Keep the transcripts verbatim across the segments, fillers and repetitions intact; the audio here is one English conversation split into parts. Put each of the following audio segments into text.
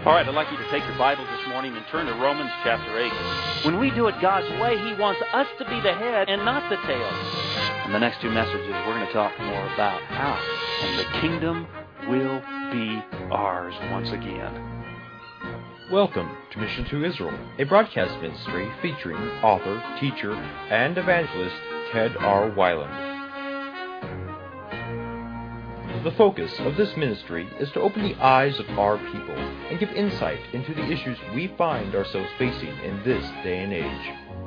All right, I'd like you to take your Bibles this morning and turn to Romans chapter eight. When we do it God's way, He wants us to be the head and not the tail. In the next two messages, we're going to talk more about how, and the kingdom will be ours once again. Welcome to Mission to Israel, a broadcast ministry featuring author, teacher, and evangelist Ted R. Weiland. The focus of this ministry is to open the eyes of our people and give insight into the issues we find ourselves facing in this day and age.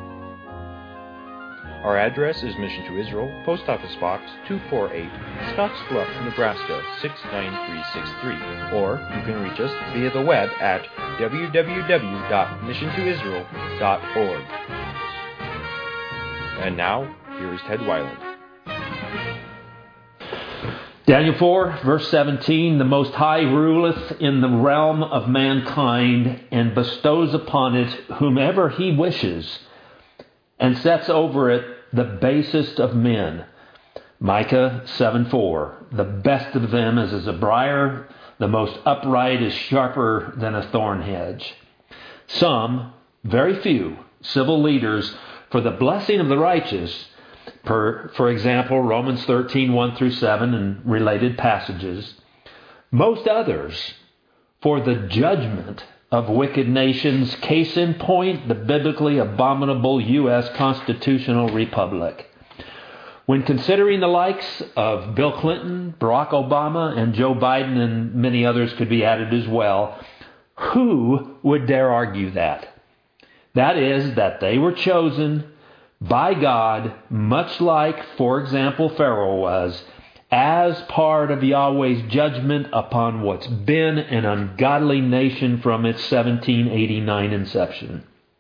Our address is Mission to Israel, Post Office Box two forty-eight, Scottsbluff, Nebraska six nine three six three, or you can reach us via the web at w w w dot mission to israel dot org. And now, here is Ted Weiland. Daniel four, verse seventeen, the Most High ruleth in the realm of mankind, and bestows upon it whomever He wishes, and sets over it the basest of men. Micah seven four, the best of them is as a briar, the most upright is sharper than a thorn hedge. Some, very few, civil leaders for the blessing of the righteous, Per, for example, Romans thirteen, one through seven and related passages. Most others for the judgment of wicked nations, case in point, the biblically abominable U S constitutional republic. When considering the likes of Bill Clinton, Barack Obama, and Joe Biden, and many others could be added as well, who would dare argue that? That is, that they were chosen by God, much like, for example, Pharaoh was, as part of Yahweh's judgment upon what's been an ungodly nation from its seventeen eighty-nine inception.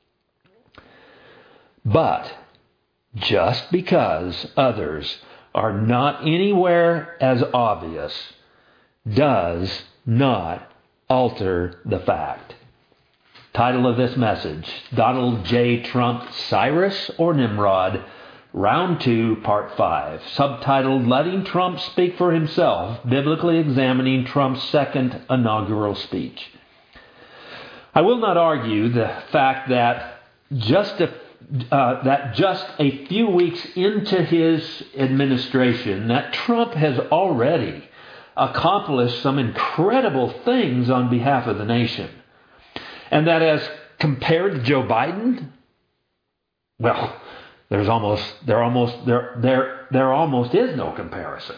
But just because others are not anywhere as obvious does not alter the fact. Title of this message, Donald J. Trump, Cyrus or Nimrod, Round two, Part five. Subtitled, Letting Trump Speak for Himself, Biblically Examining Trump's Second Inaugural Speech. I will not argue the fact that just a, uh, that just a few weeks into his administration, that Trump has already accomplished some incredible things on behalf of the nation. And that as compared to Joe Biden, well, there's almost there almost there there there almost is no comparison.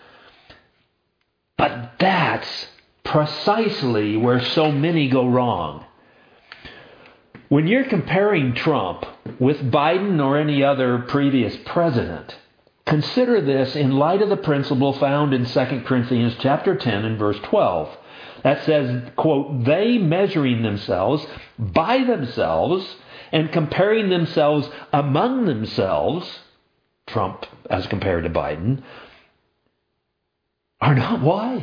But that's precisely where so many go wrong. When you're comparing Trump with Biden or any other previous president, consider this in light of the principle found in Second Corinthians chapter ten and verse twelve. That says, quote, they measuring themselves by themselves and comparing themselves among themselves, Trump as compared to Biden, are not wise.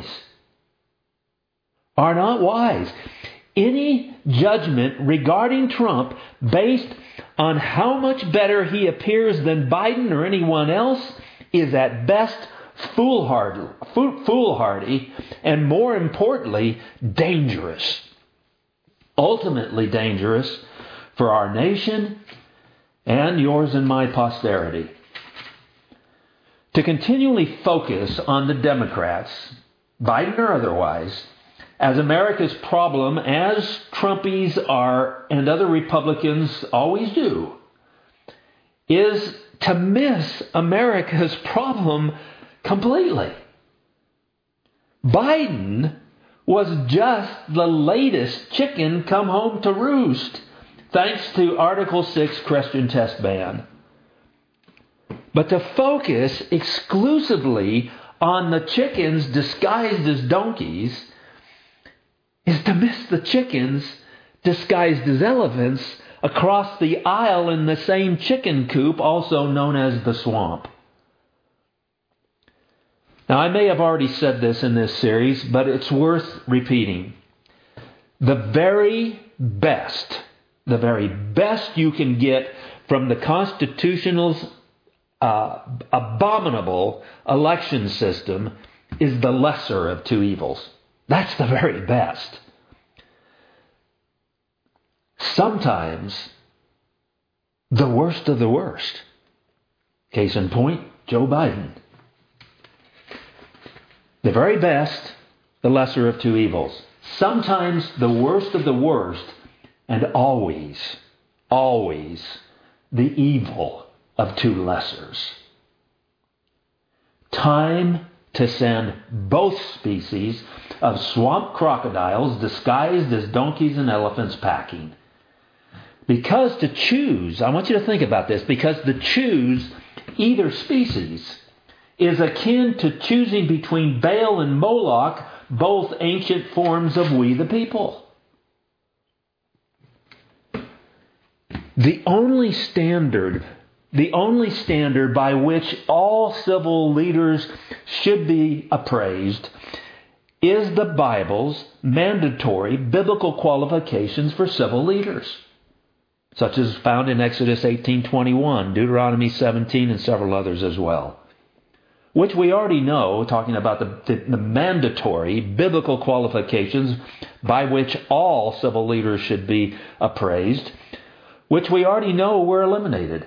Are not wise. Any judgment regarding Trump based on how much better he appears than Biden or anyone else is at best foolhardy, foolhardy, and more importantly, dangerous. Ultimately dangerous for our nation and yours and my posterity. To continually focus on the Democrats, Biden or otherwise, as America's problem, as Trumpies are and other Republicans always do, is to miss America's problem completely. Biden was just the latest chicken come home to roost, thanks to Article six Christian test ban. But to focus exclusively on the chickens disguised as donkeys is to miss the chickens disguised as elephants across the aisle in the same chicken coop, also known as the swamp. Now, I may have already said this in this series, but it's worth repeating. The very best, the very best you can get from the constitutional's uh, abominable election system is the lesser of two evils. That's the very best. sometimes the worst of the worst. Case in point, Joe Biden. The very best, the lesser of two evils. Sometimes the worst of the worst, and always, always the evil of two lessers. Time to send both species of swamp crocodiles disguised as donkeys and elephants packing. Because to choose, I want you to think about this, because to choose either species is akin to choosing between Baal and Moloch, both ancient forms of we the people. The only standard, the only standard by which all civil leaders should be appraised is the Bible's mandatory biblical qualifications for civil leaders, such as found in Exodus eighteen twenty-one, Deuteronomy seventeen, and several others as well, which we already know, talking about the, the, the mandatory biblical qualifications by which all civil leaders should be appraised, which we already know were eliminated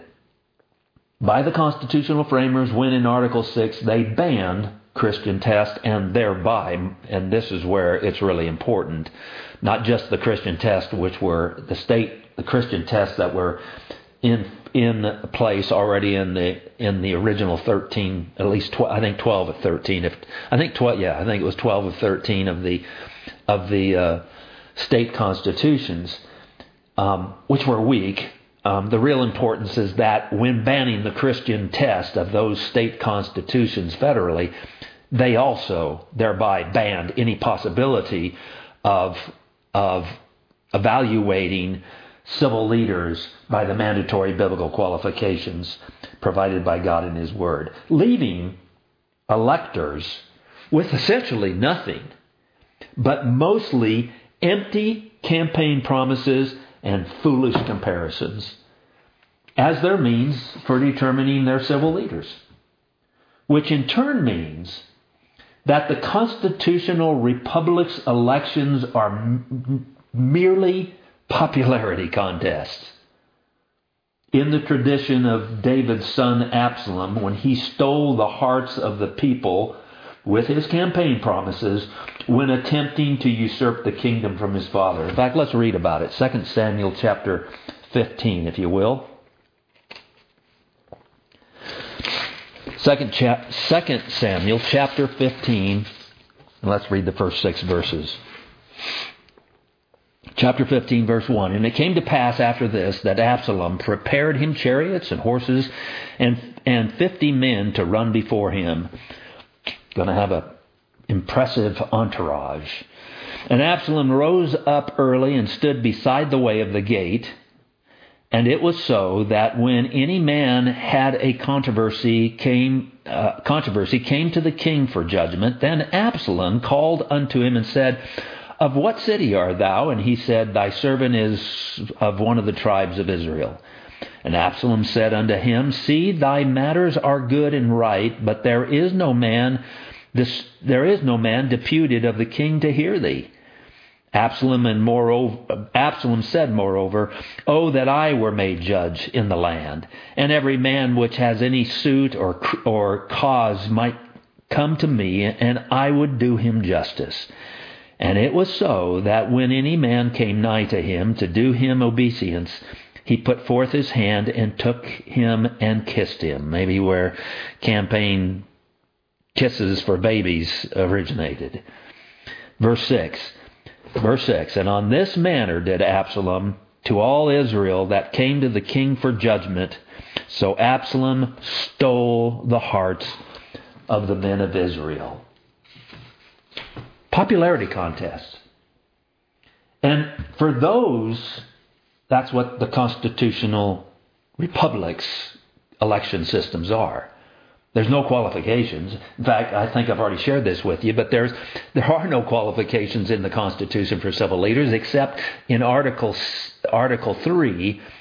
by the constitutional framers when in Article six they banned Christian test, and thereby, and this is where it's really important, not just the Christian test, which were the state, the Christian tests that were in in place already in the in the original thirteen, at least tw- I think twelve of thirteen. If I think twelve, yeah, I think it was twelve of thirteen of the of the uh, state constitutions, um, which were weak. Um, the real importance is that when banning the Christian test of those state constitutions federally, they also thereby banned any possibility of of evaluating civil leaders by the mandatory biblical qualifications provided by God in His Word, leaving electors with essentially nothing, but mostly empty campaign promises and foolish comparisons as their means for determining their civil leaders, which in turn means that the constitutional republic's elections are m- merely popularity contests. In the tradition of David's son Absalom, when he stole the hearts of the people with his campaign promises when attempting to usurp the kingdom from his father. In fact, let's read about it. Second Samuel chapter fifteen, if you will. Second, chap- Second Samuel chapter fifteen. And let's read the first six verses. Chapter fifteen, verse one. And it came to pass after this that Absalom prepared him chariots and horses and, and fifty men to run before him. Going to have an impressive entourage. And Absalom rose up early and stood beside the way of the gate. And it was so that when any man had a controversy came uh, controversy came to the king for judgment, then Absalom called unto him and said, Of what city art thou? And he said, Thy servant is of one of the tribes of Israel. And Absalom said unto him, See, thy matters are good and right, but there is no man, this, there is no man deputed of the king to hear thee. Absalom and moreover, Absalom said, moreover, Oh, that I were made judge in the land, and every man which has any suit or or cause might come to me, and I would do him justice. And it was so that when any man came nigh to him to do him obeisance, he put forth his hand and took him and kissed him. Maybe where campaign kisses for babies originated. Verse six. Verse six. And on this manner did Absalom to all Israel that came to the king for judgment. So Absalom stole the hearts of the men of Israel. Popularity contest. And for those, that's what the constitutional republics election systems are. There's no qualifications. In fact, I think I've already shared this with you, but there's there are no qualifications in the Constitution for civil leaders except in Article Article three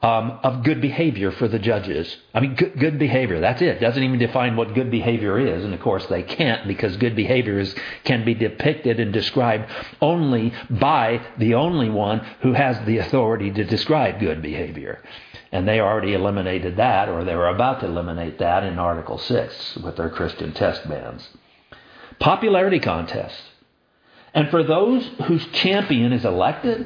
um, of good behavior for the judges. I mean, good, good behavior, that's it. Doesn't even define what good behavior is. And of course they can't, because good behavior is, can be depicted and described only by the only one who has the authority to describe good behavior. And they already eliminated that, or they were about to eliminate that in Article six with their Christian test bans. Popularity contests. And for those whose champion is elected,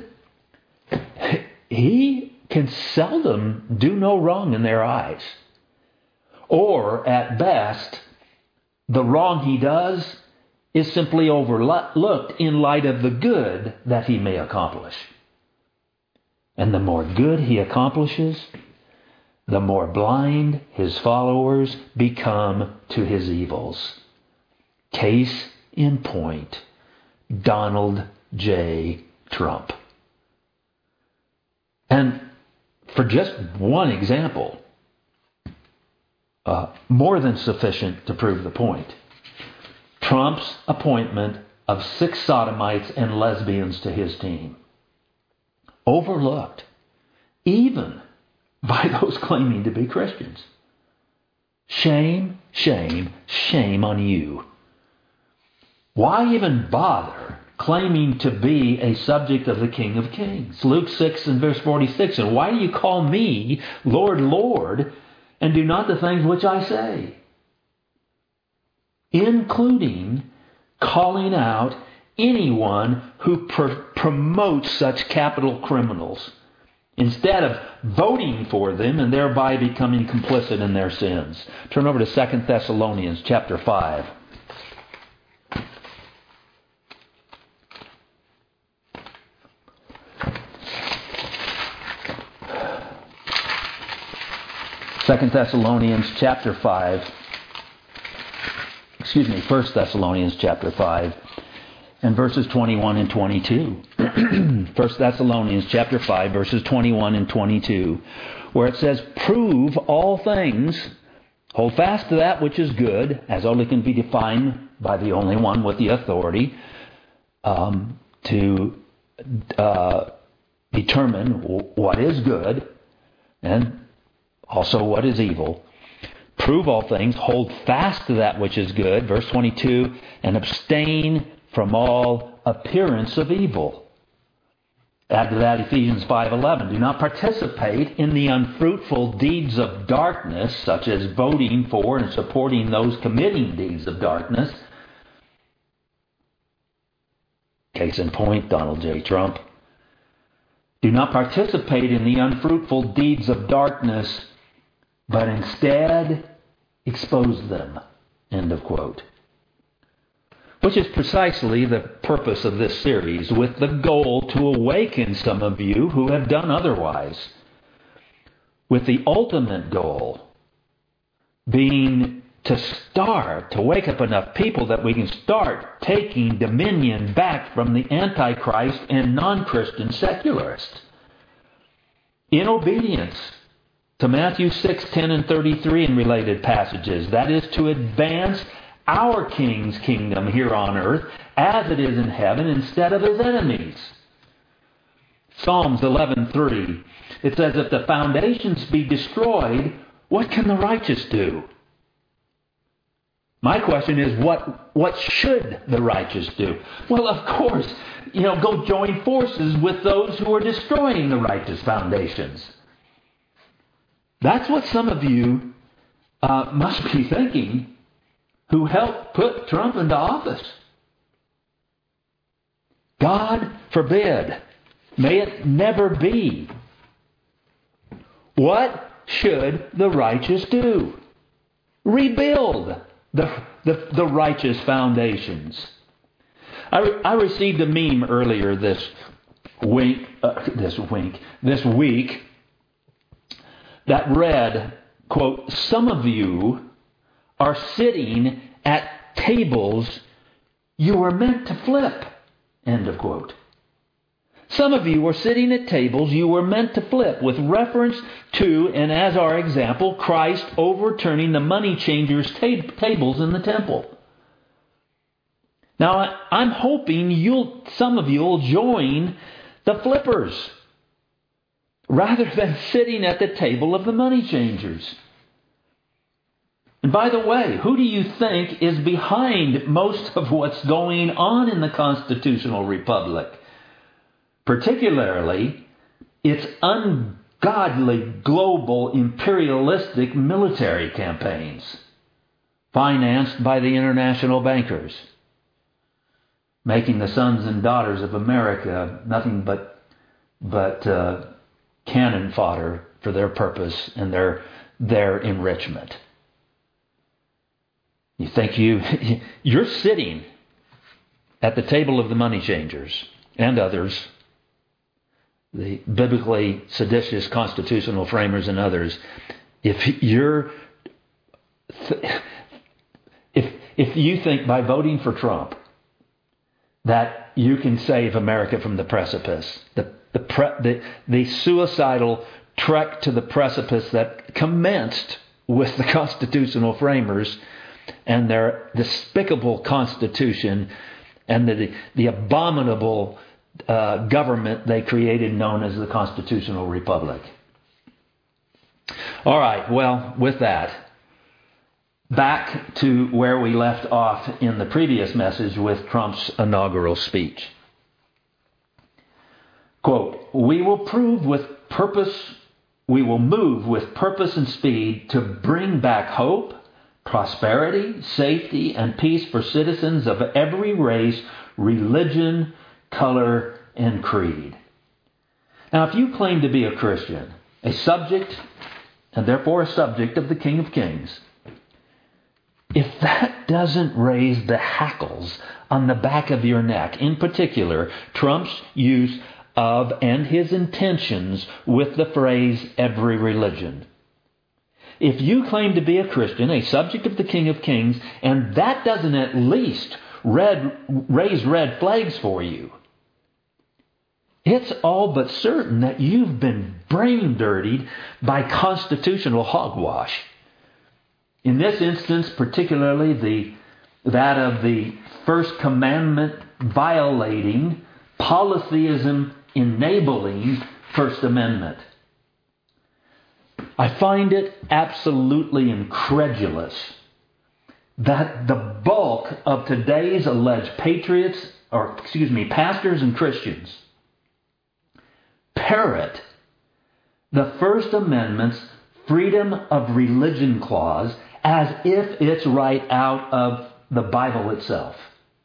he can seldom do no wrong in their eyes. Or, at best, the wrong he does is simply overlooked in light of the good that he may accomplish. And the more good he accomplishes, the more blind his followers become to his evils. Case in point, Donald J. Trump. And for just one example, uh, more than sufficient to prove the point, Trump's appointment of six sodomites and lesbians to his team, overlooked even by those claiming to be Christians. Shame, shame, shame on you. Why even bother claiming to be a subject of the King of Kings? Luke six and verse forty-six, and why do you call me Lord, Lord, and do not the things which I say? Including calling out anyone who pr- promotes such capital criminals, instead of voting for them and thereby becoming complicit in their sins. Turn over to Second Thessalonians chapter five. Second Thessalonians chapter five. Excuse me, First Thessalonians chapter five and verses twenty-one and twenty-two. First Thessalonians chapter five, verses twenty-one and twenty-two, where it says, "Prove all things, hold fast to that which is good," as only can be defined by the only one with the authority um, to uh, determine what is good and also what is evil. Prove all things, hold fast to that which is good, verse twenty-two, and abstain from all appearance of evil. Add to that Ephesians five eleven. Do not participate in the unfruitful deeds of darkness, such as voting for and supporting those committing deeds of darkness. Case in point, Donald J. Trump. Do not participate in the unfruitful deeds of darkness, but instead expose them. End of quote. Which is precisely the purpose of this series, with the goal to awaken some of you who have done otherwise, with the ultimate goal being to start, to wake up enough people that we can start taking dominion back from the Antichrist and non-Christian secularists. In obedience to Matthew six, ten, and thirty-three and related passages, that is to advance our King's kingdom here on earth as it is in heaven instead of his enemies. Psalms eleven three. It says, if the foundations be destroyed, what can the righteous do? My question is, what, what should the righteous do? Well, of course, you know, go join forces with those who are destroying the righteous foundations. That's what some of you uh, must be thinking, who helped put Trump into office. God forbid. May it never be. What should the righteous do? Rebuild the, the, the righteous foundations. I, re, I received a meme earlier this week, uh, this week, this week that read, quote, "Some of you are sitting at tables you were meant to flip." End of quote. Some of you are sitting at tables you were meant to flip, with reference to, and as our example, Christ overturning the money changers' tab- tables in the temple. Now, I'm hoping you'll, some of you will join the flippers. rather than sitting at the table of the money changers. And by the way, who do you think is behind most of what's going on in the constitutional republic? Particularly, its ungodly global imperialistic military campaigns, financed by the international bankers, making the sons and daughters of America nothing but, but uh, cannon fodder for their purpose and their, their enrichment. You think you, you're sitting at the table of the money changers and others, the biblically seditious constitutional framers and others. If you're, if if you think by voting for Trump that you can save America from the precipice, the the pre, the, the suicidal trek to the precipice that commenced with the constitutional framers and their despicable constitution and the, the abominable uh, government they created known as the Constitutional Republic. All right, well, with that, back to where we left off in the previous message with Trump's inaugural speech. Quote, "We will prove with purpose, we will move with purpose and speed to bring back hope, prosperity, safety, and peace for citizens of every race, religion, color, and creed." Now, if you claim to be a Christian, a subject, and therefore a subject of the King of Kings, if that doesn't raise the hackles on the back of your neck, in particular, Trump's use of and his intentions with the phrase every religion. If you claim to be a Christian, a subject of the King of Kings, and that doesn't at least red, raise red flags for you, it's all but certain that you've been brain dirtied by constitutional hogwash. In this instance, particularly the that of the First Commandment violating, polytheism enabling First Amendment. I find it absolutely incredulous that the bulk of today's alleged patriots, or excuse me, pastors and Christians, parrot the First Amendment's freedom of religion clause as if it's right out of the Bible itself,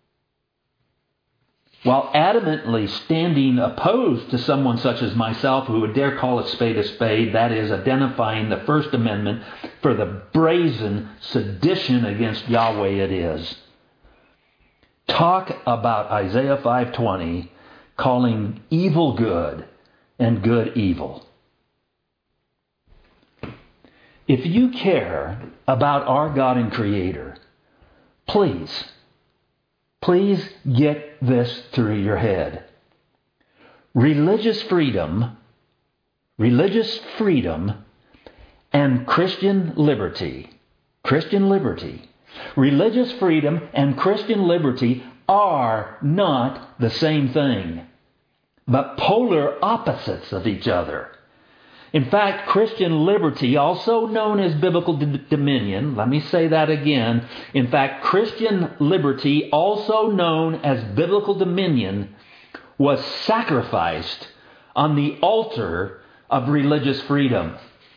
while adamantly standing opposed to someone such as myself who would dare call a spade a spade, that is, identifying the First Amendment for the brazen sedition against Yahweh it is. Talk about Isaiah five twenty, calling evil good and good evil. If you care about our God and Creator, please, Please get this through your head. Religious freedom, religious freedom and Christian liberty, Christian liberty, religious freedom and Christian liberty are not the same thing, but polar opposites of each other. In fact, Christian liberty, also known as biblical d- dominion, let me say that again. In fact, Christian liberty, also known as biblical dominion, was sacrificed on the altar of religious freedom.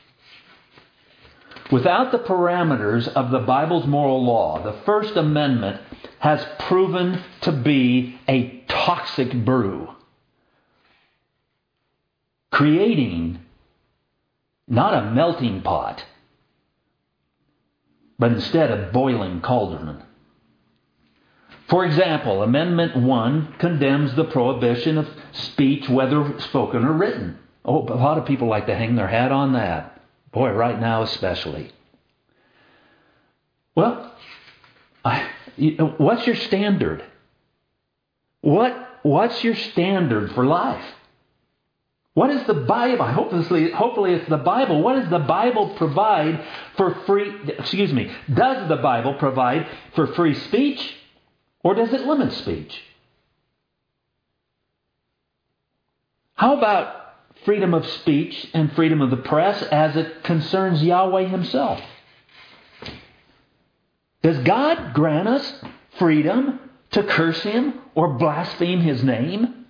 Without the parameters of the Bible's moral law, the First Amendment has proven to be a toxic brew, creating not a melting pot, but instead a boiling cauldron. For example, Amendment one condemns the prohibition of speech, whether spoken or written. Oh, a lot of people like to hang their hat on that. Boy, right now especially. Well, I, you know, what's your standard? What What's your standard for life? What is the Bible? Hopefully, hopefully it's the Bible. What does the Bible provide for free, excuse me, does the Bible provide for free speech, or does it limit speech? How about freedom of speech and freedom of the press as it concerns Yahweh himself? Does God grant us freedom to curse him or blaspheme his name?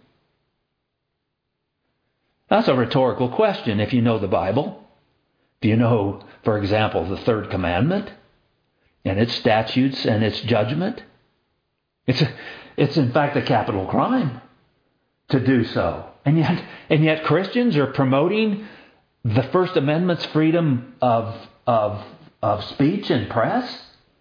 That's a rhetorical question if you know the Bible. If you know, for example, the third commandment and its statutes and its judgment. It's, a, it's in fact a capital crime to do so. And yet, and yet Christians are promoting the First Amendment's freedom of, of, of speech and press.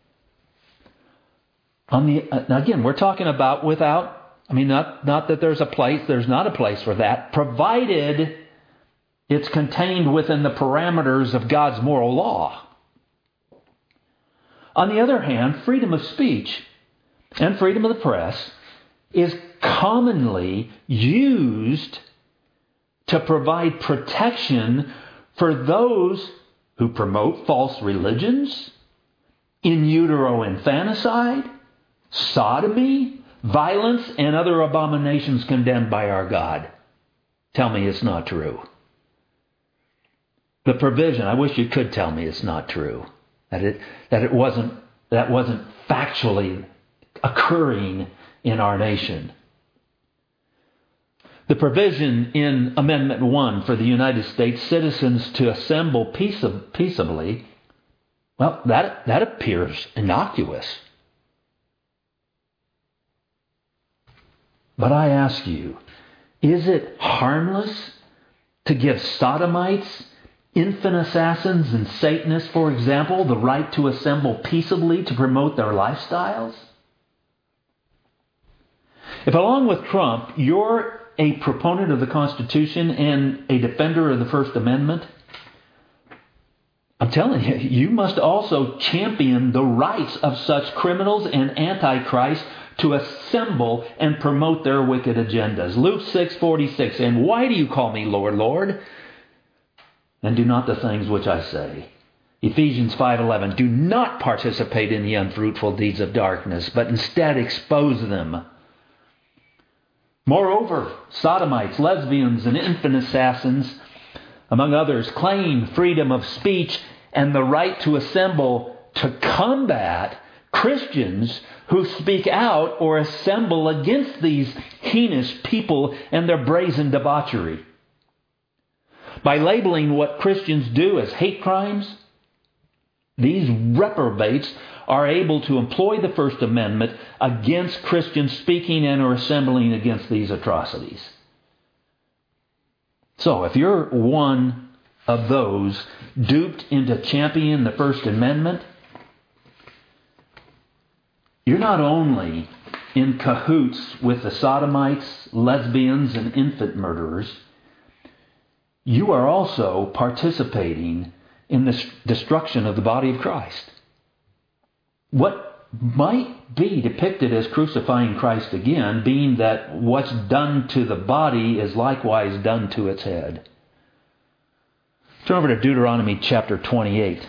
On the, again, we're talking about without, I mean, not, not that there's a place, there's not a place for that, provided it's contained within the parameters of God's moral law. On the other hand, freedom of speech and freedom of the press is commonly used to provide protection for those who promote false religions, in utero infanticide, sodomy, violence, and other abominations condemned by our God. Tell me it's not true. The provision, I wish you could tell me it's not true. That it that it wasn't that wasn't factually occurring in our nation. The provision in Amendment one for the United States citizens to assemble peaceably, well, that that appears innocuous. But I ask you, is it harmless to give sodomites, infant assassins, and Satanists, for example, the right to assemble peaceably to promote their lifestyles? If along with Trump, you're a proponent of the Constitution and a defender of the First Amendment, I'm telling you, you must also champion the rights of such criminals and antichrists to assemble and promote their wicked agendas. Luke six forty-six, and why do you call me Lord, Lord, and do not the things which I say? Ephesians five eleven, do not participate in the unfruitful deeds of darkness, but instead expose them. Moreover, sodomites, lesbians, and infant assassins, among others, claim freedom of speech and the right to assemble to combat Christians who speak out or assemble against these heinous people and their brazen debauchery. By labeling what Christians do as hate crimes, these reprobates are able to employ the First Amendment against Christians speaking and or assembling against these atrocities. So, if you're one of those duped into championing the First Amendment, you're not only in cahoots with the sodomites, lesbians, and infant murderers, you are also participating in the destruction of the body of Christ. What might be depicted as crucifying Christ again, being that what's done to the body is likewise done to its head. Turn over to Deuteronomy chapter twenty-eight,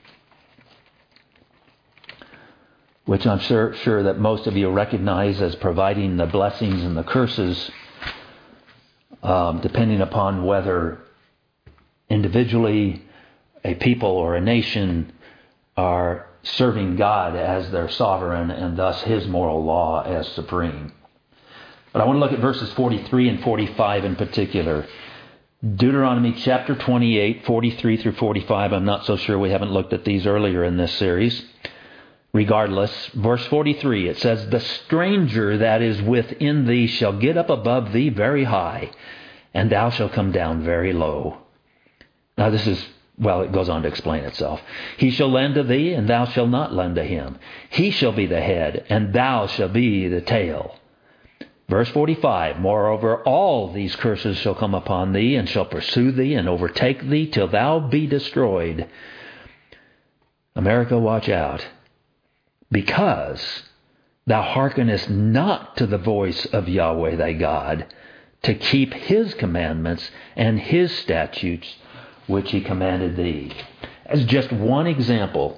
which I'm sure, sure that most of you recognize as providing the blessings and the curses, um, depending upon whether individually a people or a nation are serving God as their sovereign and thus His moral law as supreme. But I want to look at verses forty-three and forty-five in particular. Deuteronomy chapter twenty-eight, forty-three through forty-five. I'm not so sure we haven't looked at these earlier in this series. Regardless, verse forty-three, it says, the stranger that is within thee shall get up above thee very high, and thou shalt come down very low. Now this is, well, it goes on to explain itself. He shall lend to thee, and thou shalt not lend to him. He shall be the head, and thou shalt be the tail. Verse forty-five, moreover, all these curses shall come upon thee, and shall pursue thee, and overtake thee, till thou be destroyed. America, watch out. Because thou hearkenest not to the voice of Yahweh thy God, to keep His commandments and His statutes, which He commanded thee. As just one example,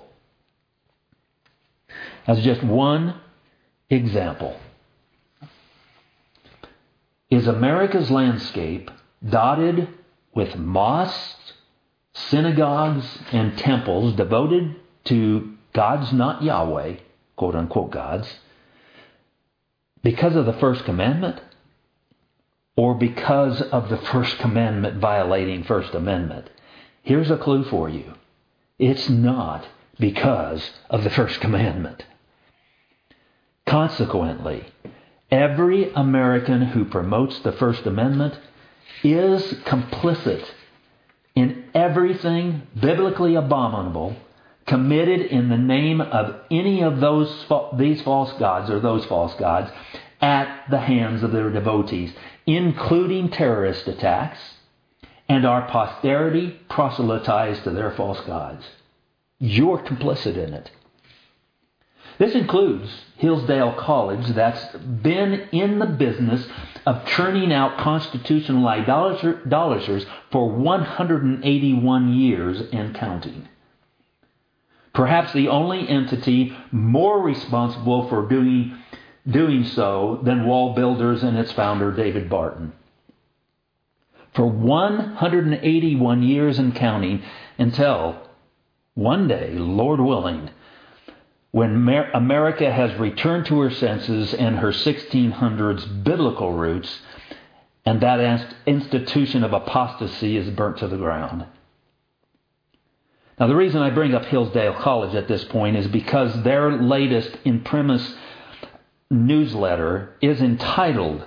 as just one example, is America's landscape dotted with mosques, synagogues, and temples devoted to gods not Yahweh, quote unquote gods, because of the first commandment or because of the first commandment violating First Amendment? Here's a clue for you. It's not because of the first commandment. Consequently, every American who promotes the First Amendment is complicit in everything biblically abominable committed in the name of any of those these false gods or those false gods at the hands of their devotees, including terrorist attacks, and our posterity proselytized to their false gods. You're complicit in it. This includes Hillsdale College, that's been in the business of churning out constitutional idolaters for one hundred eighty-one years and counting. Perhaps the only entity more responsible for doing, doing so than Wall Builders and its founder, David Barton. For one hundred eighty-one years and counting, until one day, Lord willing, when America has returned to her senses and her sixteen hundreds biblical roots, and that institution of apostasy is burnt to the ground. Now, the reason I bring up Hillsdale College at this point is because their latest imprimis newsletter is entitled,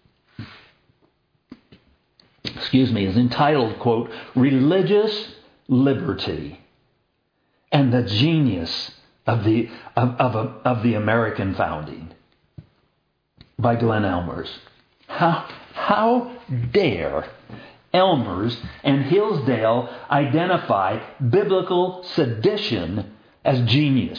excuse me, is entitled, quote, Religious Liberty and the Genius of the of, of, of the American Founding, by Glenn Elmers. How, how dare Elmers and Hillsdale identify biblical sedition as genius?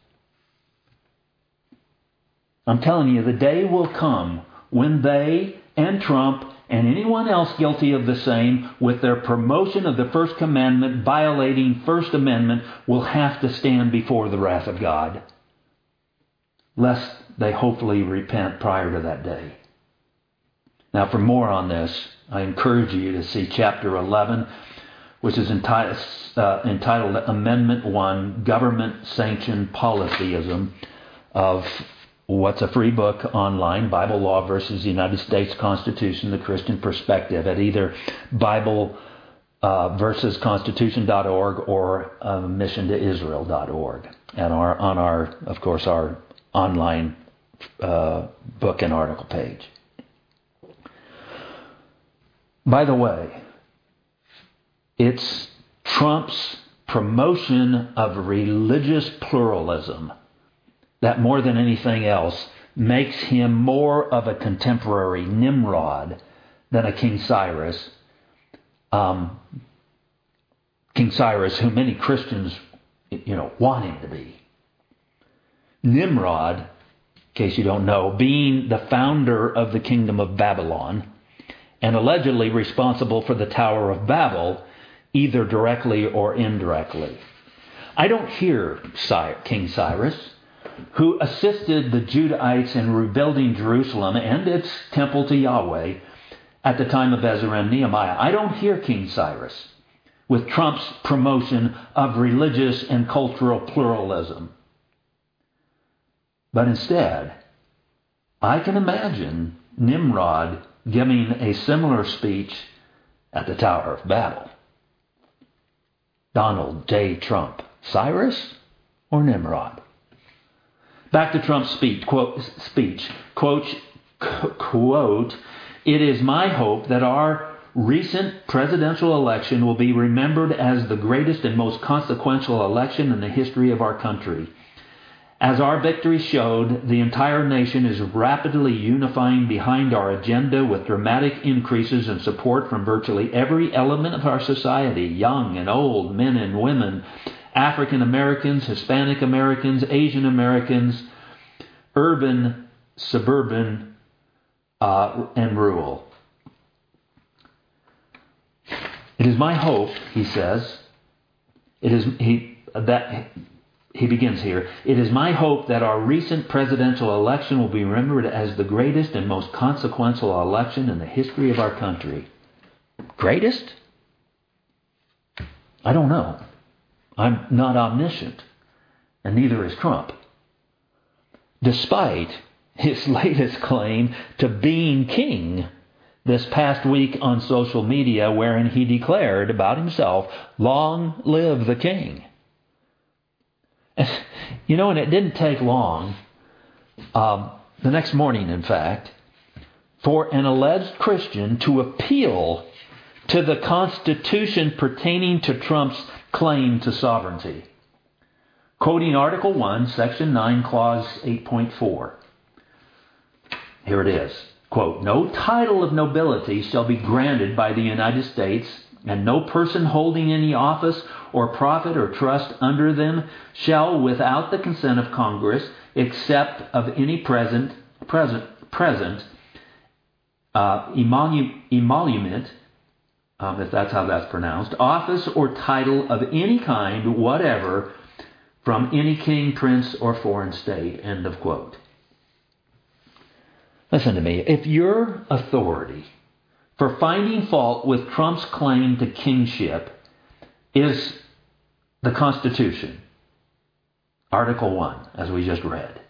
I'm telling you, the day will come when they and Trump and anyone else guilty of the same, with their promotion of the First Commandment violating First Amendment, will have to stand before the wrath of God, lest they hopefully repent prior to that day. Now, for more on this, I encourage you to see chapter eleven, which is entitled, uh, entitled Amendment one, Government-Sanctioned Polytheism, of what's a free book online, Bible Law versus the United States Constitution, the Christian Perspective, at either Bible uh, versus Constitution dot org or uh, mission to Israel dot org. And our, on our, of course, our online uh, book and article page. By the way, it's Trump's promotion of religious pluralism that more than anything else makes him more of a contemporary Nimrod than a King Cyrus. Um, King Cyrus, who many Christians, you know, want him to be. Nimrod, in case you don't know, being the founder of the kingdom of Babylon and allegedly responsible for the Tower of Babel, either directly or indirectly. I don't hear King Cyrus, who assisted the Judahites in rebuilding Jerusalem and its temple to Yahweh at the time of Ezra and Nehemiah. I don't hear King Cyrus with Trump's promotion of religious and cultural pluralism. But instead, I can imagine Nimrod giving a similar speech at the Tower of Babel. Donald J. Trump, Cyrus or Nimrod? Back to Trump's speech. Quote, speech. Quote, quote, it is my hope that our recent presidential election will be remembered as the greatest and most consequential election in the history of our country. As our victory showed, the entire nation is rapidly unifying behind our agenda with dramatic increases in support from virtually every element of our society, young and old, men and women, African Americans, Hispanic Americans, Asian Americans, urban, suburban, uh, and rural. It is my hope, he says, it is he that he begins here. It is my hope that our recent presidential election will be remembered as the greatest and most consequential election in the history of our country. Greatest? I don't know. I'm not omniscient, and neither is Trump. Despite his latest claim to being king this past week on social media, wherein he declared about himself, "Long live the king." You know, and it didn't take long, um, the next morning, in fact, for an alleged Christian to appeal to the Constitution pertaining to Trump's claim to sovereignty. Quoting Article one, Section nine, Clause eight point four. Here it is. Quote, "No title of nobility shall be granted by the United States, and no person holding any office or profit or trust under them shall, without the consent of Congress, except of any present, present, present uh, emolu- emolument, um, if that's how that's pronounced, office or title of any kind whatever from any king, prince, or foreign state." End of quote. Listen to me. If your authority for finding fault with Trump's claim to kingship is the Constitution, Article one, as we just read,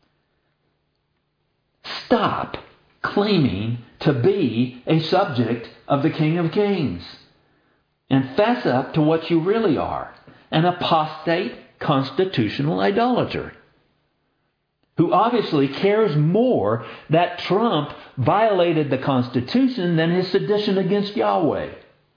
stop claiming to be a subject of the King of Kings and fess up to what you really are, an apostate constitutional idolater who obviously cares more that Trump violated the Constitution than his sedition against Yahweh.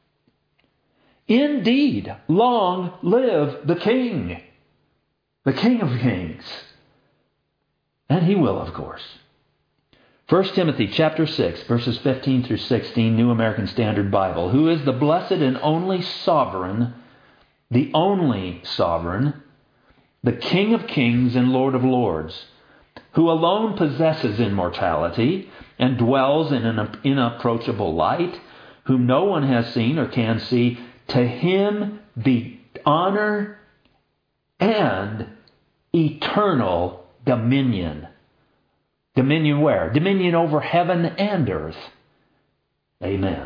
Indeed, long live the King, the King of Kings. And he will, of course. First Timothy chapter six, verses fifteen through sixteen, New American Standard Bible. "Who is the blessed and only sovereign, the only sovereign, the King of kings and Lord of lords, who alone possesses immortality and dwells in an inapproachable light, whom no one has seen or can see. To him be honor and eternal dominion." Dominion where? Dominion over heaven and earth. Amen.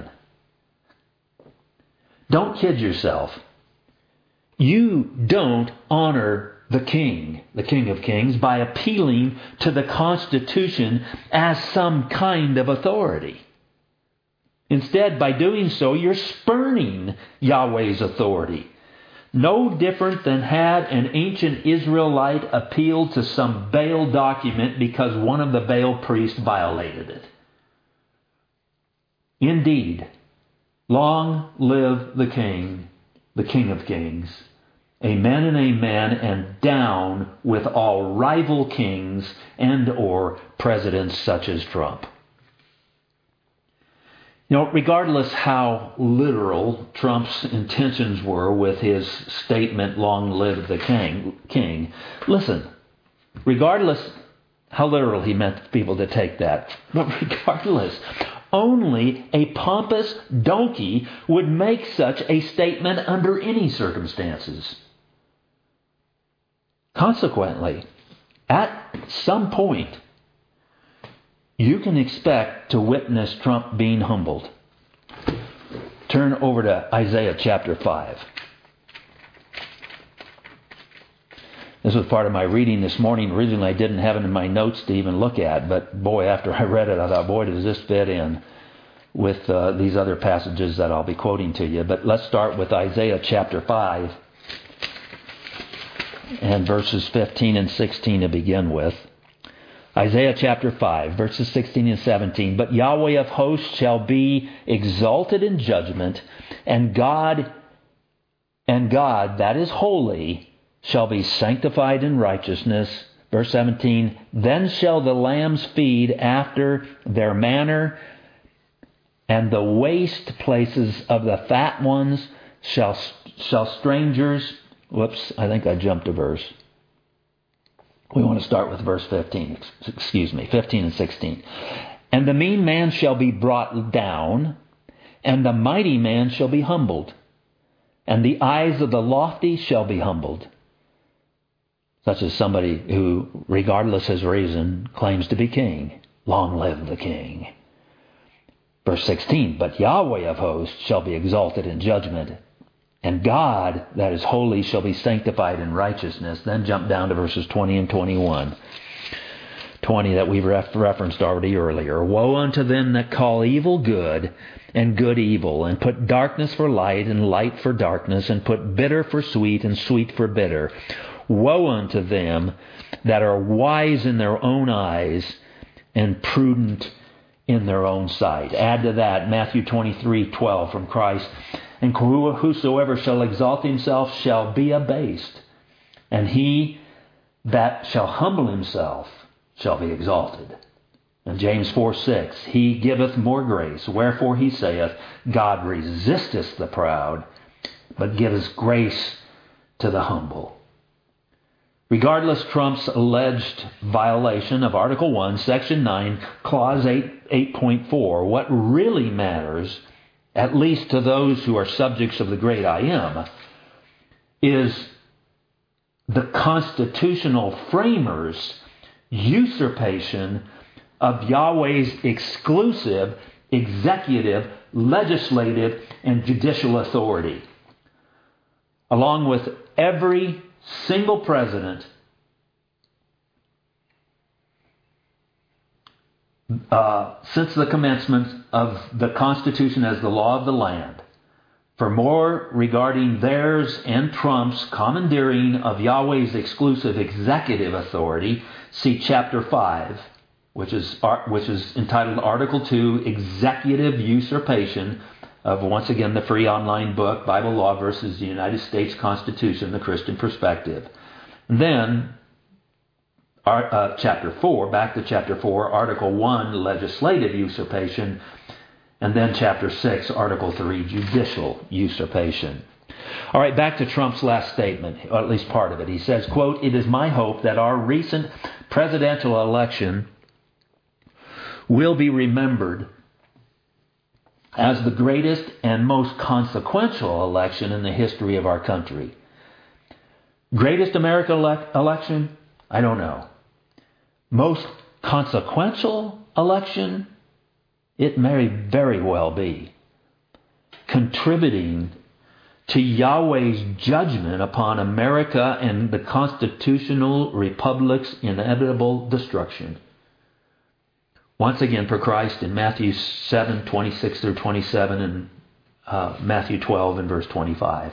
Don't kid yourself. You don't honor the King, the King of Kings, by appealing to the Constitution as some kind of authority. Instead, by doing so, you're spurning Yahweh's authority. No different than had an ancient Israelite appealed to some Baal document because one of the Baal priests violated it. Indeed, long live the King, the King of Kings. Amen and amen, and down with all rival kings and or presidents such as Trump. You know, regardless how literal Trump's intentions were with his statement, "Long live the king," king, listen, regardless how literal he meant people to take that, but regardless, only a pompous donkey would make such a statement under any circumstances. Consequently, at some point, you can expect to witness Trump being humbled. Turn over to Isaiah chapter five. This was part of my reading this morning. Originally, I didn't have it in my notes to even look at, but boy, after I read it, I thought, boy, does this fit in with uh, these other passages that I'll be quoting to you. But let's start with Isaiah chapter five and verses fifteen and sixteen to begin with. Isaiah chapter five, verses sixteen and seventeen. "But Yahweh of hosts shall be exalted in judgment, and God, and God that is holy, shall be sanctified in righteousness." Verse seventeen. "Then shall the lambs feed after their manner, and the waste places of the fat ones shall shall strangers." Whoops, I think I jumped a verse. We want to start with verse fifteen. Excuse me, fifteen and sixteen. "And the mean man shall be brought down, and the mighty man shall be humbled, and the eyes of the lofty shall be humbled." Such as somebody who, regardless his reason, claims to be king. Long live the king. Verse sixteen. "But Yahweh of hosts shall be exalted in judgment, And God, that is holy, shall be sanctified in righteousness. Then jump down to verses twenty and twenty-one. twenty that we ref- referenced already earlier. Woe unto them that call evil good and good evil, and put darkness for light and light for darkness, and put bitter for sweet and sweet for bitter. Woe unto them that are wise in their own eyes and prudent in their own sight. Add to that Matthew twenty-three twelve from Christ. And whosoever shall exalt himself shall be abased, and he that shall humble himself shall be exalted. And James four six, He giveth more grace, wherefore he saith, God resisteth the proud, but giveth grace to the humble. Regardless Trump's alleged violation of Article one, Section nine, Clause eight point four, what really matters, at least to those who are subjects of the great I Am, is the constitutional framers' usurpation of Yahweh's exclusive executive, legislative, and judicial authority, along with every single president uh, since the commencement of the Constitution as the law of the land. For more regarding theirs and Trump's commandeering of Yahweh's exclusive executive authority, see chapter five, which is which is entitled Article two, Executive Usurpation, of, once again, the free online book, Bible Law versus the United States Constitution, the Christian Perspective. And then, uh, chapter four, back to chapter four, Article one, Legislative Usurpation, and then chapter six, Article three, Judicial Usurpation. All right, back to Trump's last statement, or at least part of it. He says, quote, "It is my hope that our recent presidential election will be remembered as the greatest and most consequential election in the history of our country." Greatest American ele- election? I don't know. Most consequential election? It may very well be. Contributing to Yahweh's judgment upon America and the constitutional republic's inevitable destruction. Once again, for Christ in Matthew seven, twenty-six through twenty-seven, and uh, Matthew twelve and verse twenty-five.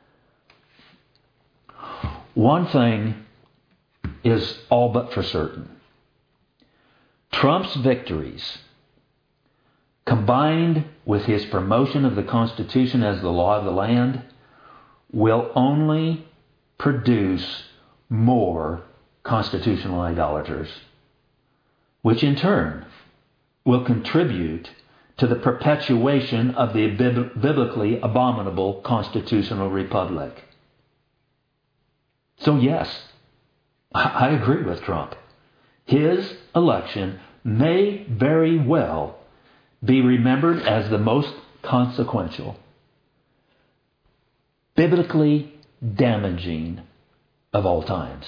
One thing is all but for certain. Trump's victories, combined with his promotion of the Constitution as the law of the land, will only produce more constitutional idolaters, which in turn will contribute to the perpetuation of the biblically abominable constitutional republic. So yes, I agree with Trump. His election may very well be remembered as the most consequential, biblically damaging of all times.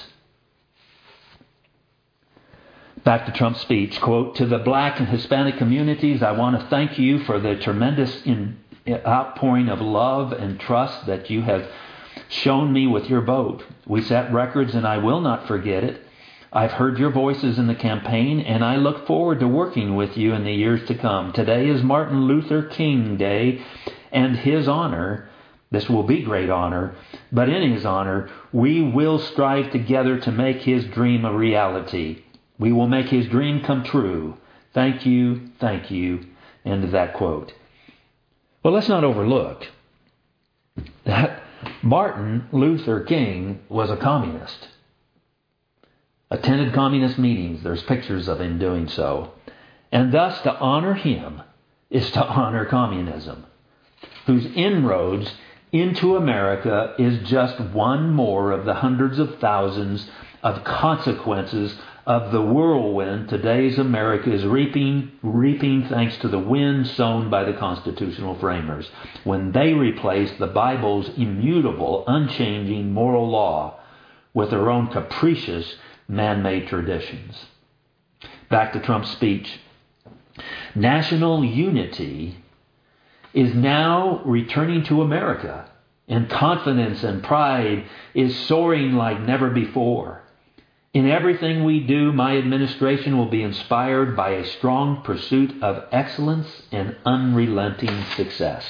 Back to Trump's speech, quote, "To the black and Hispanic communities, I want to thank you for the tremendous in, outpouring of love and trust that you have shown me with your vote. We set records and I will not forget it. I've heard your voices in the campaign and I look forward to working with you in the years to come. Today is Martin Luther King Day, and his honor, this will be great honor, but in his honor, we will strive together to make his dream a reality. We will make his dream come true. Thank you, thank you." End of that quote. Well, let's not overlook that Martin Luther King was a communist. Attended communist meetings. There's pictures of him doing so. And thus to honor him is to honor communism, whose inroads into America is just one more of the hundreds of thousands of consequences of the whirlwind today's America is reaping, reaping thanks to the wind sown by the constitutional framers, when they replace the Bible's immutable, unchanging moral law with their own capricious, man-made traditions. Back to Trump's speech. National unity is now returning to America and confidence and pride is soaring like never before. In everything we do, my administration will be inspired by a strong pursuit of excellence and unrelenting success.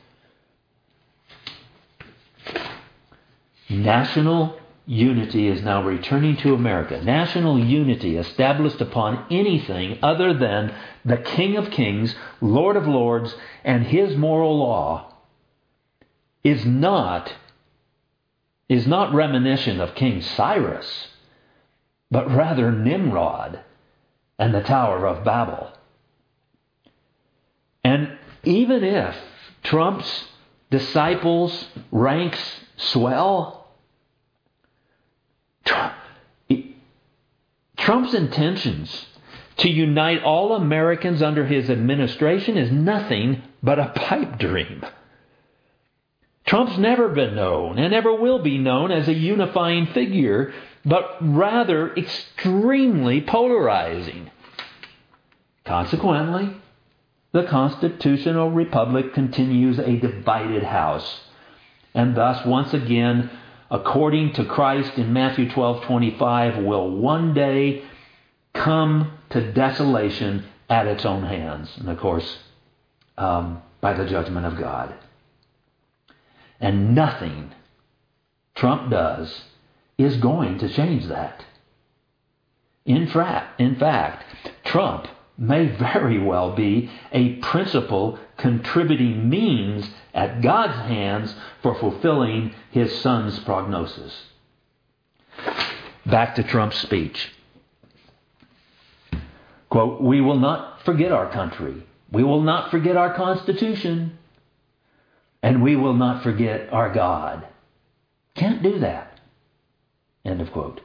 National unity is now returning to America. National unity established upon anything other than the King of Kings, Lord of Lords, and His moral law is not, is not reminiscent of King Cyrus, but rather Nimrod and the Tower of Babel. And even if Trump's disciples' ranks swell, Trump's intentions to unite all Americans under his administration is nothing but a pipe dream. Trump's never been known and never will be known as a unifying figure, but rather extremely polarizing. Consequently, the constitutional republic continues a divided house, and thus once again, according to Christ in Matthew twelve twenty-five, will one day come to desolation at its own hands. And of course, um, by the judgment of God. And nothing Trump does is going to change that. In fact, in fact, Trump may very well be a principal contributing means at God's hands for fulfilling His Son's prognosis. Back to Trump's speech. Quote, "We will not forget our country. We will not forget our Constitution. And we will not forget our God. Can't do that." End of quote.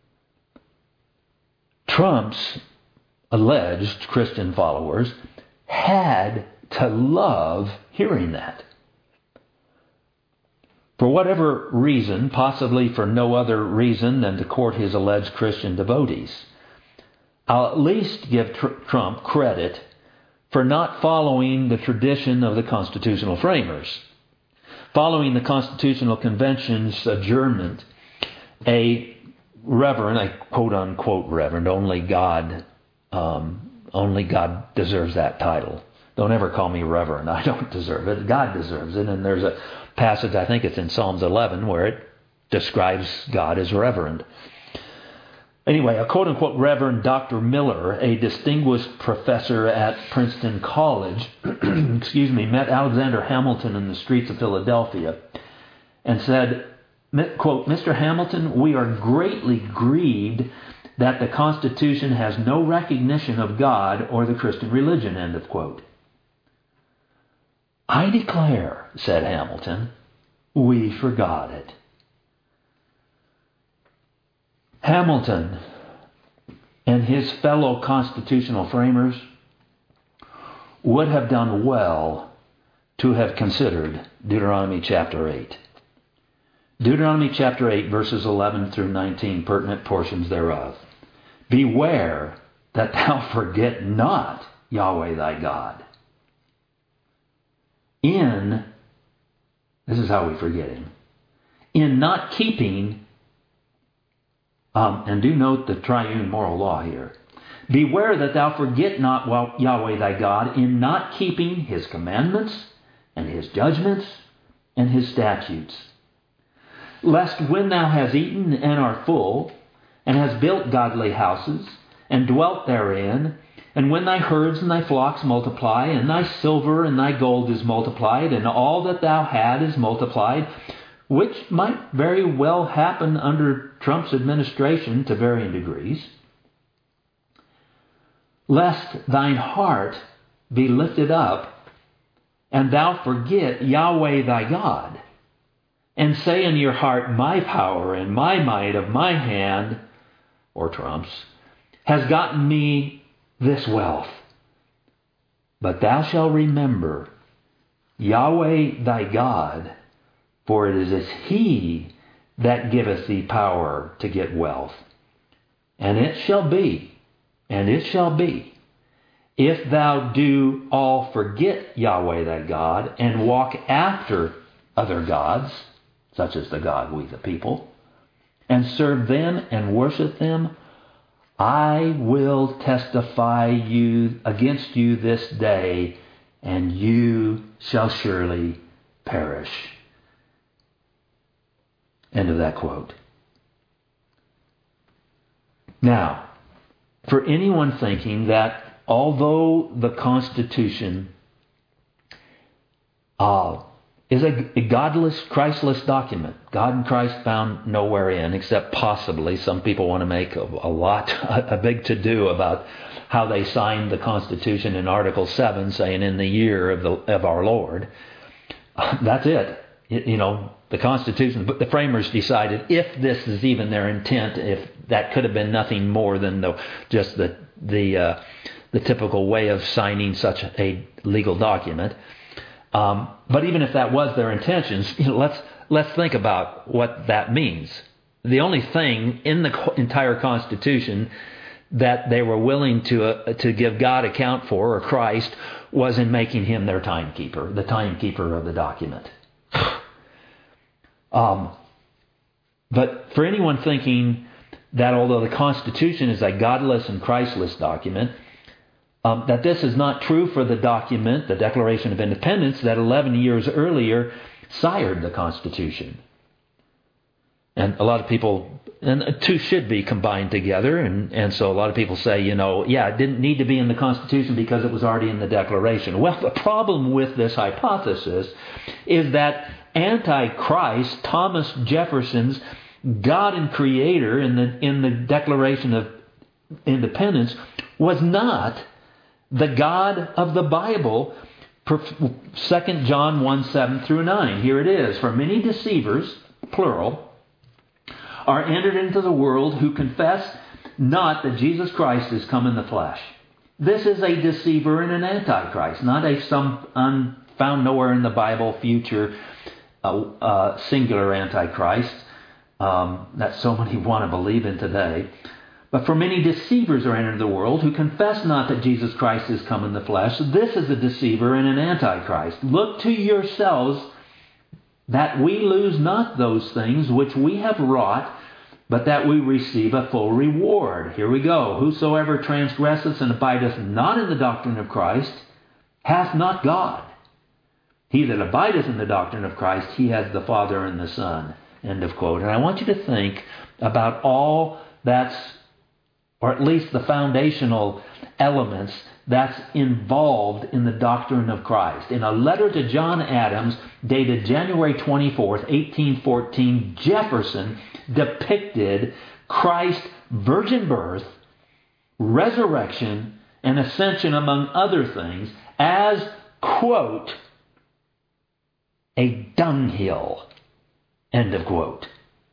Trump's alleged Christian followers had to love hearing that. For whatever reason, possibly for no other reason than to court his alleged Christian devotees, I'll at least give tr- Trump credit for not following the tradition of the constitutional framers. Following the Constitutional Convention's adjournment, a reverend, a quote-unquote reverend, only God, um, only God deserves that title. Don't ever call me reverend. I don't deserve it. God deserves it. And there's a passage, I think it's in Psalms eleven, where it describes God as reverend. Anyway, a quote-unquote Reverend Doctor Miller, a distinguished professor at Princeton College, excuse me, met Alexander Hamilton in the streets of Philadelphia and said, quote, "Mister Hamilton, we are greatly grieved that the Constitution has no recognition of God or the Christian religion," end of quote. "I declare," said Hamilton, "we forgot it." Hamilton and his fellow constitutional framers would have done well to have considered Deuteronomy chapter eight. Deuteronomy chapter eight, verses eleven through nineteen, pertinent portions thereof. "Beware that thou forget not Yahweh thy God. In," this is how we forget Him, "in not keeping," Um, and do note the triune moral law here. "Beware that thou forget not Yahweh thy God in not keeping His commandments and His judgments and His statutes. Lest when thou hast eaten and art full, and hast built godly houses, and dwelt therein, and when thy herds and thy flocks multiply, and thy silver and thy gold is multiplied, and all that thou had is multiplied," which might very well happen under Trump's administration to varying degrees, "lest thine heart be lifted up, and thou forget Yahweh thy God, and say in your heart, my power and my might of my hand," or Trump's, "has gotten me this wealth. But thou shalt remember Yahweh thy God, for it is He that giveth thee power to get wealth. And it shall be, and it shall be, if thou do all forget Yahweh thy God, and walk after other gods, such as the God we the people, and serve them and worship them, I will testify you against you this day, and you shall surely perish. End of that quote. Now, for anyone thinking that although the Constitution uh, is a, a godless, Christless document, God and Christ found nowhere in, except possibly some people want to make a, a lot, a, a big to-do about how they signed the Constitution in Article seven, saying in the year of the of our Lord. Uh, that's it. You, you know, the Constitution, but the framers decided if this is even their intent, if that could have been nothing more than the, just the the uh, the typical way of signing such a legal document. Um, but even if that was their intentions, you know, let's let's think about what that means. The only thing in the entire Constitution that they were willing to uh, to give God account for, or Christ, was in making him their timekeeper, the timekeeper of the document. um, but for anyone thinking that although the Constitution is a godless and Christless document, um, that this is not true for the document, the Declaration of Independence, that eleven years earlier sired the Constitution. And a lot of people, and the two should be combined together, and, and so a lot of people say, you know, yeah, it didn't need to be in the Constitution because it was already in the Declaration. Well, the problem with this hypothesis is that Antichrist, Thomas Jefferson's God and Creator in the in the Declaration of Independence, was not the God of the Bible. Second John one, seven through nine. Here it is. For many deceivers, plural, are entered into the world who confess not that Jesus Christ is come in the flesh. This is a deceiver and an antichrist, not a some un, found nowhere in the Bible future uh, uh, singular antichrist um, that so many want to believe in today. But for many deceivers are entered the world who confess not that Jesus Christ is come in the flesh. This is a deceiver and an antichrist. Look to yourselves that we lose not those things which we have wrought, but that we receive a full reward. Here we go. Whosoever transgresseth and abideth not in the doctrine of Christ hath not God. He that abideth in the doctrine of Christ, he has the Father and the Son. End of quote. And I want you to think about all that's, or at least the foundational elements that's involved in the doctrine of Christ. In a letter to John Adams, dated January twenty-fourth, eighteen fourteen, Jefferson depicted Christ's virgin birth, resurrection, and ascension, among other things, as, quote, a dunghill, end of quote.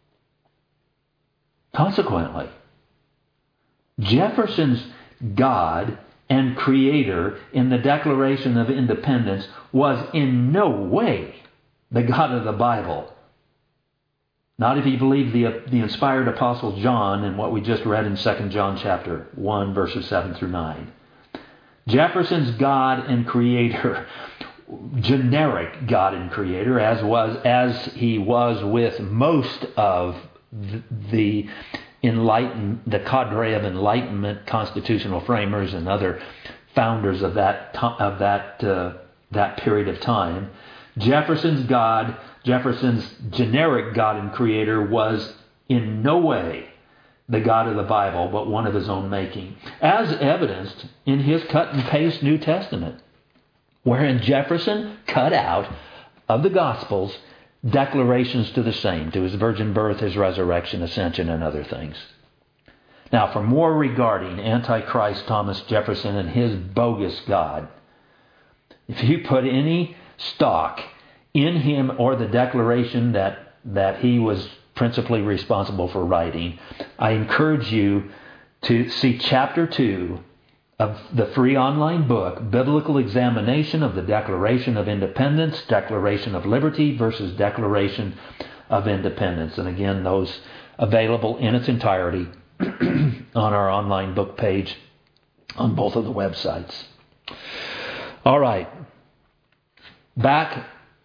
Consequently, Jefferson's God and Creator in the Declaration of Independence was in no way the God of the Bible. Not if you believe the, the inspired Apostle John and what we just read in Second John chapter one, verses seven through nine. Jefferson's God and Creator, generic God and Creator, as was as he was with most of the, the enlightened, the cadre of Enlightenment constitutional framers and other founders of that of that uh, that period of time. Jefferson's God, Jefferson's generic God and Creator, was in no way the God of the Bible, but one of his own making, as evidenced in his cut and paste New Testament, wherein Jefferson cut out of the Gospels declarations to the same, to his virgin birth, his resurrection, ascension, and other things. Now, for more regarding Antichrist Thomas Jefferson and his bogus God, if you put any stock in him or the declaration that, that he was principally responsible for writing, I encourage you to see chapter two of the free online book, Biblical Examination of the Declaration of Independence, Declaration of Liberty versus Declaration of Independence. And again, those available in its entirety on our online book page on both of the websites. All right. Back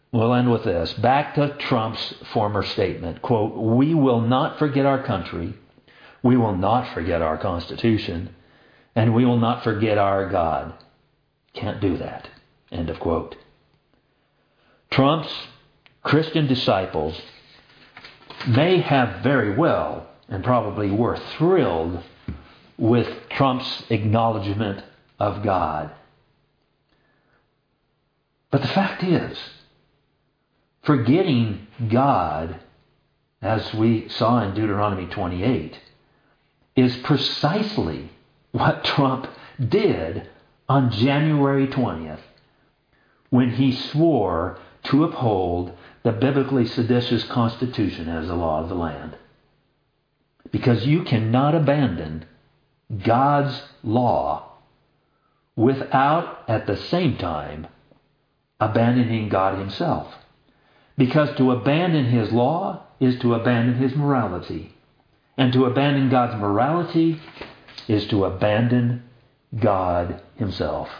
we'll end with this. Back to Trump's former statement, quote, "We will not forget our country, we will not forget our Constitution, and we will not forget our God. Can't do that." End of quote. Trump's Christian disciples may have very well and probably were thrilled with Trump's acknowledgement of God. But the fact is, forgetting God, as we saw in Deuteronomy twenty-eight, is precisely what Trump did on January twentieth when he swore to uphold the biblically seditious Constitution as the law of the land. Because you cannot abandon God's law without, at the same time, abandoning God Himself. Because to abandon His law is to abandon His morality. And to abandon God's morality is to abandon God Himself.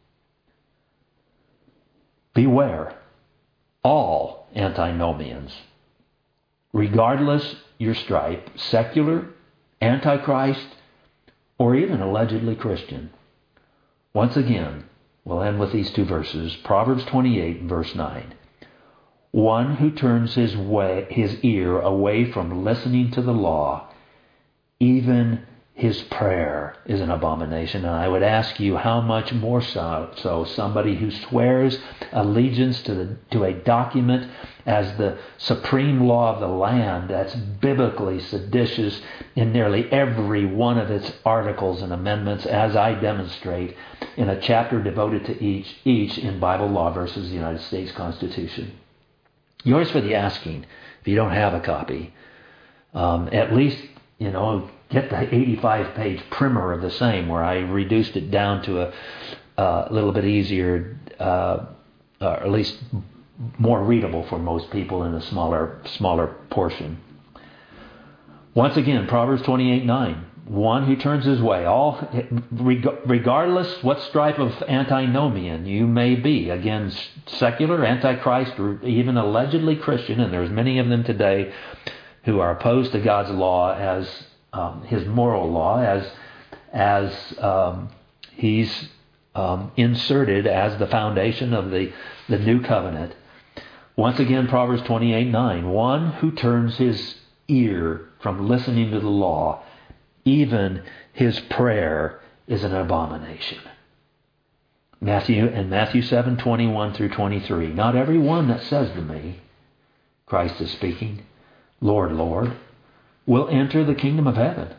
Beware all antinomians, regardless your stripe, secular, antichrist, or even allegedly Christian. Once again, we'll end with these two verses. Proverbs twenty-eight, verse nine. One who turns his way, his ear away from listening to the law, even his prayer is an abomination. And I would ask you, how much more so, so somebody who swears allegiance to the to a document as the supreme law of the land that's biblically seditious in nearly every one of its articles and amendments, as I demonstrate in a chapter devoted to each, each in Bible Law versus the United States Constitution. Yours for the asking, if you don't have a copy. Um, at least, you know, get the eighty-five page primer of the same, where I reduced it down to a, a little bit easier, uh, or at least more readable for most people in a smaller smaller portion. Once again, Proverbs twenty-eight nine. One who turns his way, all regardless what stripe of antinomian you may be, again, secular, antichrist, or even allegedly Christian, and there's many of them today who are opposed to God's law as um, His moral law, as as um, He's um, inserted as the foundation of the, the new covenant. Once again, Proverbs twenty-eight nine. One who turns his ear from listening to the law, even his prayer is an abomination. Matthew and Matthew seven twenty-one through twenty-three. Not every one that says to me, Christ is speaking, Lord, Lord, will enter the kingdom of heaven,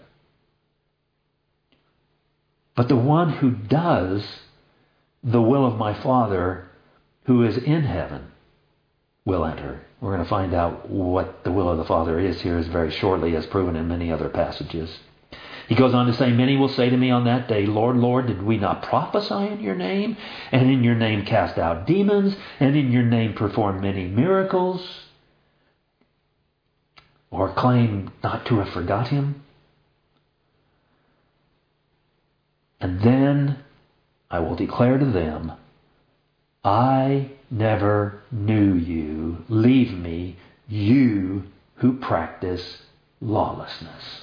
but the one who does the will of my Father who is in heaven will enter. We're going to find out what the will of the Father is here very shortly, as proven in many other passages. He goes on to say, many will say to me on that day, Lord, Lord, did we not prophesy in your name, and in your name cast out demons, and in your name perform many miracles? Or claim not to have forgot him? And then I will declare to them, I never knew you. Leave me, you who practice lawlessness.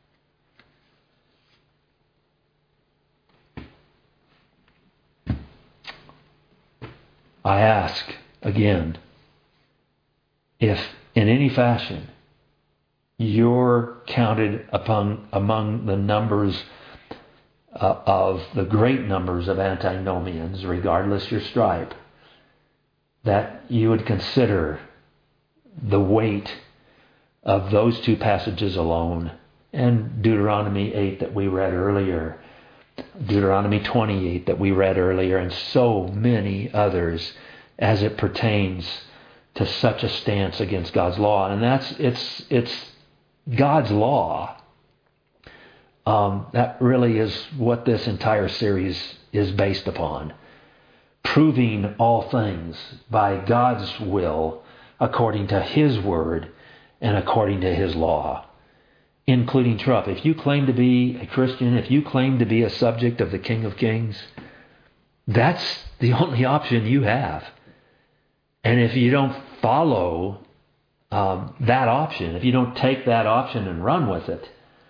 I ask again, if in any fashion you're counted upon among the numbers uh, of the great numbers of antinomians, regardless your stripe, that you would consider the weight of those two passages alone, and Deuteronomy eight that we read earlier, Deuteronomy twenty-eight that we read earlier, and so many others as it pertains to such a stance against God's law. And that's it's it's God's law. Um, that really is what this entire series is based upon. Proving all things by God's will according to His word and according to His law, including Trump. If you claim to be a Christian, if you claim to be a subject of the King of Kings, that's the only option you have. And if you don't follow um, that option, if you don't take that option and run with it,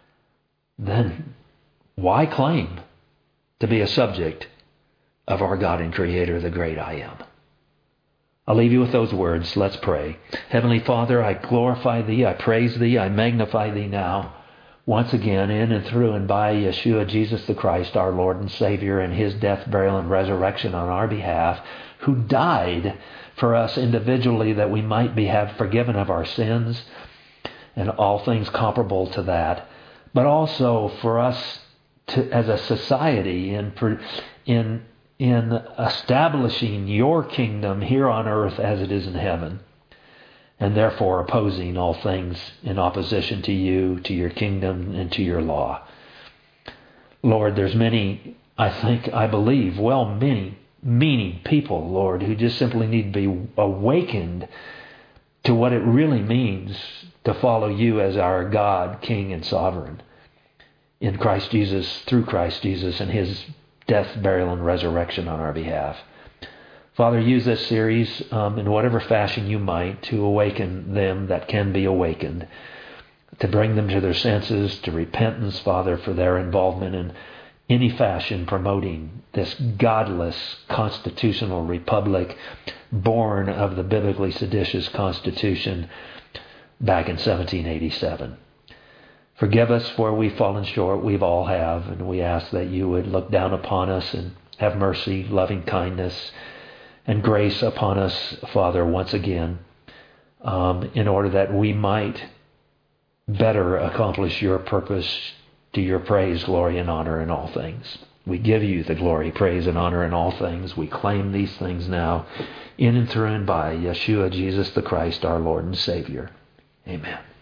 then why claim to be a subject of our God and Creator, the great I Am? I'll leave you with those words. Let's pray. Heavenly Father, I glorify Thee, I praise Thee, I magnify Thee now, once again, in and through and by Yeshua, Jesus the Christ, our Lord and Savior, and His death, burial, and resurrection on our behalf, who died for us individually that we might be have forgiven of our sins and all things comparable to that, but also for us to, as a society, in in in establishing Your kingdom here on earth as it is in heaven, and therefore opposing all things in opposition to You, to Your kingdom, and to Your law. Lord, there's many, I think, I believe, well, many meaning people, Lord, who just simply need to be awakened to what it really means to follow You as our God, King, and Sovereign in Christ Jesus, through Christ Jesus, and His death, burial, and resurrection on our behalf. Father, use this series um, in whatever fashion You might to awaken them that can be awakened, to bring them to their senses, to repentance, Father, for their involvement in any fashion promoting this godless constitutional republic born of the biblically seditious Constitution back in seventeen eighty-seven. Forgive us for we've fallen short. We've all have, and we ask that You would look down upon us and have mercy, loving kindness, and grace upon us, Father, once again, um, in order that we might better accomplish Your purpose, to Your praise, glory, and honor in all things. We give You the glory, praise, and honor in all things. We claim these things now in and through and by Yeshua, Jesus the Christ, our Lord and Savior. Amen.